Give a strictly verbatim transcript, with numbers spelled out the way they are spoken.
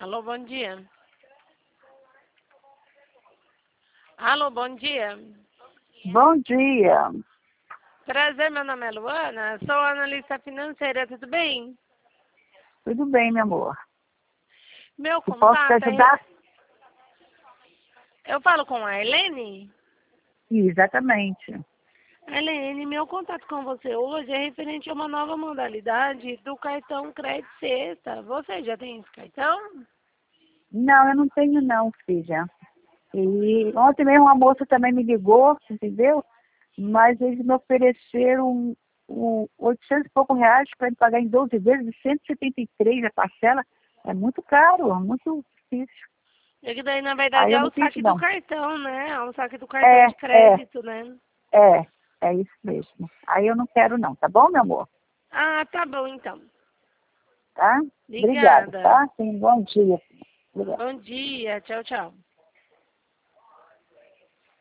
Alô, bom dia. Alô, bom dia. Bom dia. Prazer, meu nome é Luana, sou analista financeira, tudo bem? Tudo bem, meu amor. Meu Eu posso te contato é... ajudar? Eu falo com a Helene? Exatamente. Helene, meu contato com você hoje é referente a uma nova modalidade do cartão Crédito Sexta. Você já tem esse cartão? Não, eu não tenho não, filha. E ontem mesmo uma moça também me ligou, entendeu? Mas eles me ofereceram um, oitocentos e pouco reais para ele pagar em doze vezes, cento e setenta e três a parcela. É muito caro, muito difícil. É que daí, na verdade, Aí eu é não o quis saque do não. cartão, né? É o saque do cartão É, de é, crédito, né? é, é isso mesmo. Aí eu não quero não, tá bom, meu amor? Ah, tá bom, então. Tá? Obrigada, Obrigada. tá? Sim, bom dia. Obrigada. Bom dia. Tchau, tchau.